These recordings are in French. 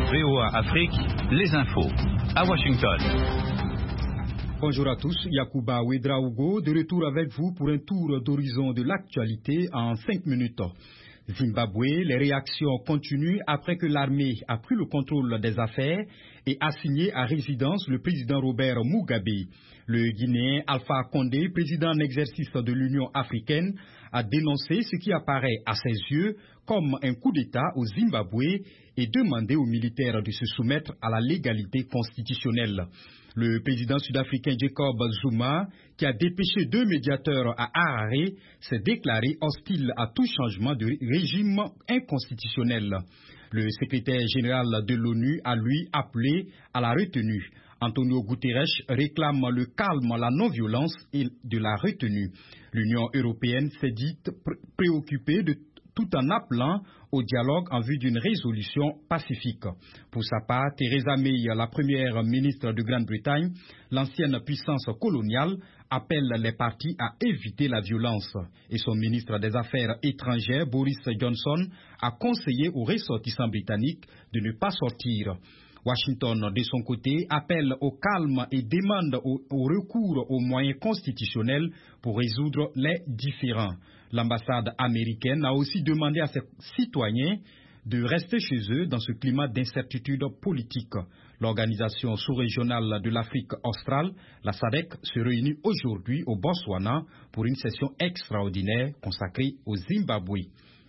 VOA Afrique, les infos. À Washington. Bonjour à tous, Yacouba Ouedraogo, de retour avec vous pour un tour d'horizon de l'actualité en 5 minutes. Zimbabwe, les réactions continuent après que l'armée a pris le contrôle des affaires et a signé à résidence le président Robert Mugabe. Le Guinéen Alpha Condé, président en exercice de l'Union africaine, a dénoncé ce qui apparaît à ses yeux comme un coup d'État au Zimbabwe et demandé aux militaires de se soumettre à la légalité constitutionnelle. Le président sud-africain Jacob Zuma, qui a dépêché 2 médiateurs à Harare, s'est déclaré hostile à tout changement de régime inconstitutionnel. Le secrétaire général de l'ONU a lui appelé à la retenue. Antonio Guterres réclame le calme, la non-violence et de la retenue. L'Union européenne s'est dite préoccupée tout en appelant au dialogue en vue d'une résolution pacifique. Pour sa part, Theresa May, la première ministre de Grande-Bretagne, l'ancienne puissance coloniale, appelle les partis à éviter la violence. Et son ministre des Affaires étrangères, Boris Johnson, a conseillé aux ressortissants britanniques de ne pas sortir. Washington, de son côté, appelle au calme et demande au recours aux moyens constitutionnels pour résoudre les différends. L'ambassade américaine a aussi demandé à ses citoyens de rester chez eux dans ce climat d'incertitude politique. L'organisation sous-régionale de l'Afrique australe, la SADC, se réunit aujourd'hui au Botswana pour une session extraordinaire consacrée au Zimbabwe.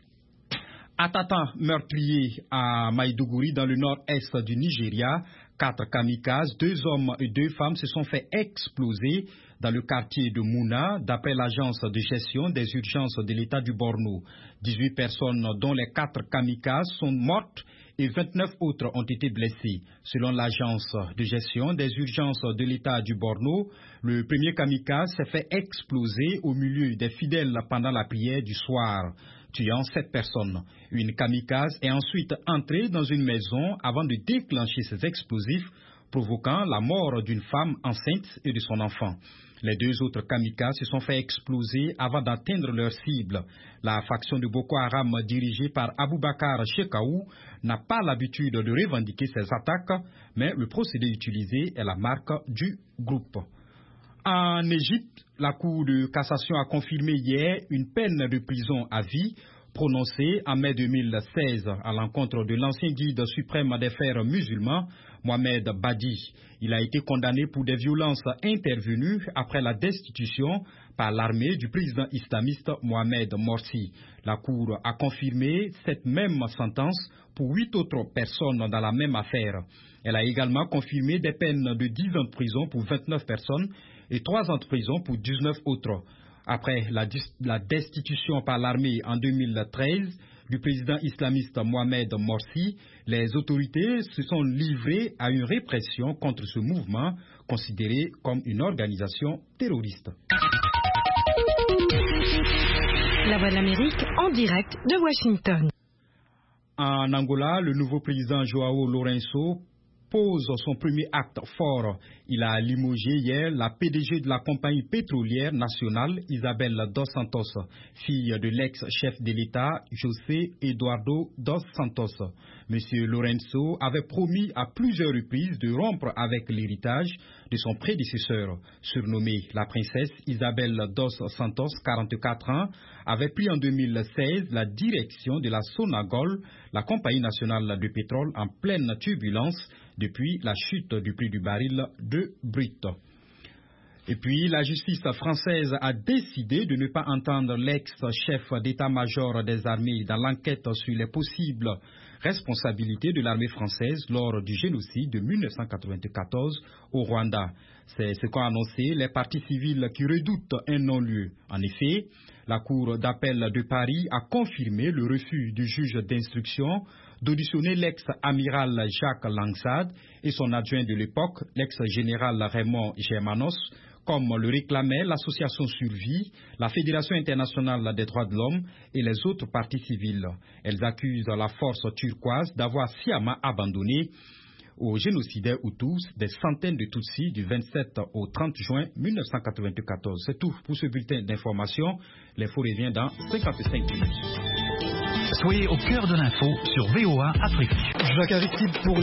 Attentat meurtrier à Maïdougouri dans le nord-est du Nigeria. 4 kamikazes, 2 hommes et 2 femmes se sont fait exploser dans le quartier de Mouna, d'après l'agence de gestion des urgences de l'État du Borno. 18 personnes, dont les 4 kamikazes, sont mortes et 29 autres ont été blessées. Selon l'agence de gestion des urgences de l'État du Borno, le premier kamikaze s'est fait exploser au milieu des fidèles pendant la prière du soir, tuant 7 personnes. Une kamikaze est ensuite entrée dans une maison avant de déclencher ses explosifs, provoquant la mort d'une femme enceinte et de son enfant. Les 2 autres kamikazes se sont fait exploser avant d'atteindre leur cible. La faction de Boko Haram dirigée par Aboubakar Shekau n'a pas l'habitude de revendiquer ces attaques, mais le procédé utilisé est la marque du groupe. En Égypte, la Cour de cassation a confirmé hier une peine de prison à vie prononcée en mai 2016 à l'encontre de l'ancien guide suprême des frères musulmans, Mohamed Badi. Il a été condamné pour des violences intervenues après la destitution par l'armée du président islamiste Mohamed Morsi. La Cour a confirmé cette même sentence pour 8 autres personnes dans la même affaire. Elle a également confirmé des peines de 10 ans de prison pour 29 personnes et 3 ans de prison pour 19 autres. Après la destitution par l'armée en 2013 du président islamiste Mohamed Morsi, les autorités se sont livrées à une répression contre ce mouvement considéré comme une organisation terroriste. La Voix de l'Amérique en direct de Washington. En Angola, le nouveau président João Lourenço pose son premier acte fort. Il a limogé hier la PDG de la compagnie pétrolière nationale, Isabel dos Santos, fille de l'ex-chef de l'État, José Eduardo dos Santos. Monsieur Lourenço avait promis à plusieurs reprises de rompre avec l'héritage de son prédécesseur. Surnommée la princesse, Isabel dos Santos, 44 ans, avait pris en 2016 la direction de la Sonangol, la compagnie nationale de pétrole en pleine turbulence depuis la chute du prix du baril de brut. Et puis, la justice française a décidé de ne pas entendre l'ex-chef d'état-major des armées dans l'enquête sur les possibles responsabilités de l'armée française lors du génocide de 1994 au Rwanda. C'est ce qu'ont annoncé les partis civils qui redoutent un non-lieu. En effet, la Cour d'appel de Paris a confirmé le refus du juge d'instruction d'auditionner l'ex-amiral Jacques Langsade et son adjoint de l'époque, l'ex-général Raymond Germanos, comme le réclamaient l'association Survie, la Fédération internationale des droits de l'homme et les autres partis civils. Elles accusent la force turquoise d'avoir sciemment abandonné aux génocidaires Hutus des centaines de Tutsis du 27 au 30 juin 1994. C'est tout pour ce bulletin d'information. L'info revient dans 55 minutes. Soyez au cœur de l'info sur VOA Afrique. Jacques Aristide pour